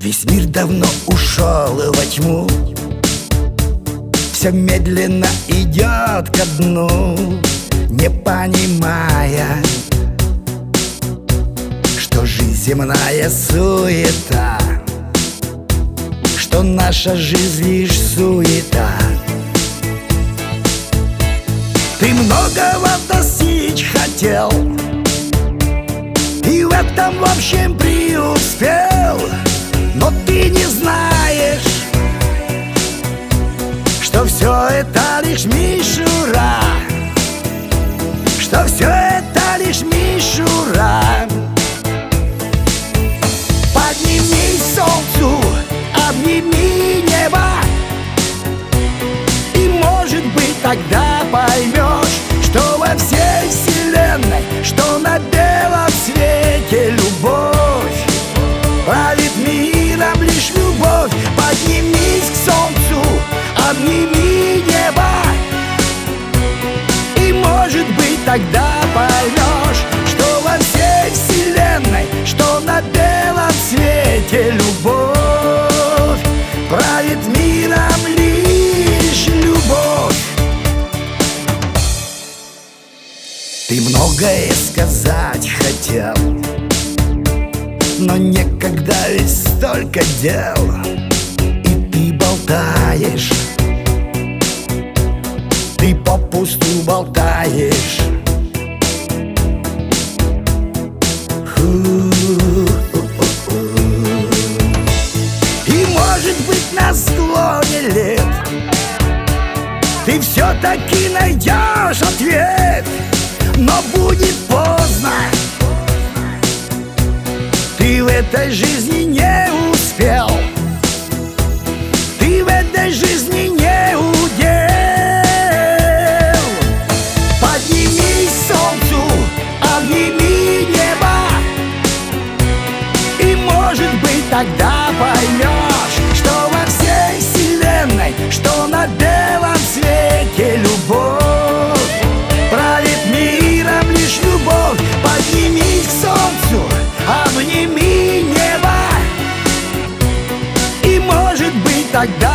Весь мир давно ушел во тьму, все медленно идет ко дну, не понимая, что жизнь земная суета, что наша жизнь лишь суета. Ты многого достичь хотел, и в этом в общем преуспел, но ты не знаешь, что все это лишь мишура, что все это лишь мишура. Поднимись к солнцу, обними небо, и может быть тогда поймешь, что во всей вселенной, что на белом свете любовь правит миром лишь любовь. Поднимись к солнцу, обними небо, и может быть тогда поймешь, что во всей вселенной, что на белом свете любовь правит миром лишь любовь. Ты многое сказать хотел, но некогда ведь столько дел, и ты болтаешь, ты попусту болтаешь. И может быть на склоне лет ты все-таки найдешь ответ, но будет поздно, ты в этой жизни не успел, ты в этой жизни не удел. Поднимись к солнцу, обними небо, и может быть тогда поймешь, что во всей вселенной, что на белом свете любовь правит миром лишь любовь. Поднимись к солнцу, обними небо, и может быть тогда